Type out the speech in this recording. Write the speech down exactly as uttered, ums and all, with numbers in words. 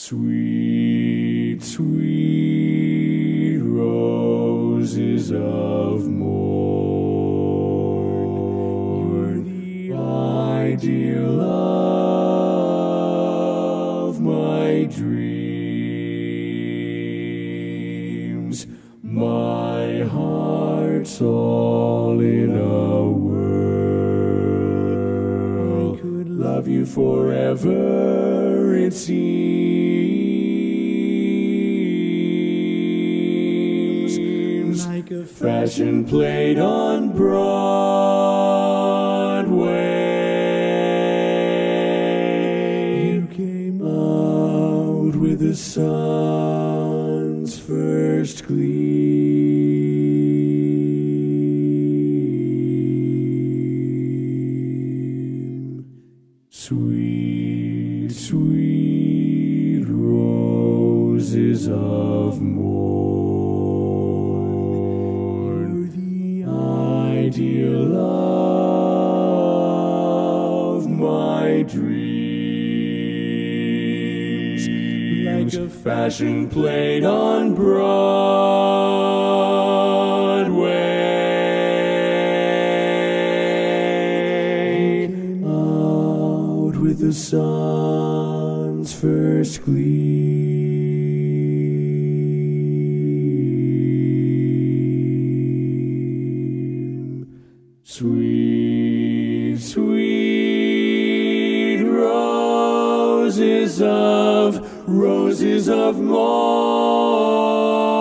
Sweet, sweet roses of morn, you're the ideal of my dreams. My heart's all in a whirl. I could love you forever, it seems, like a fashion plate on Broadway. You came out with the sun's first gleam. Sweet, sweet roses of morn, the ideal of my dreams, like a fashion plate on Broadway. Came out with the sun's first gleam. Sweet, sweet roses of, roses of morn.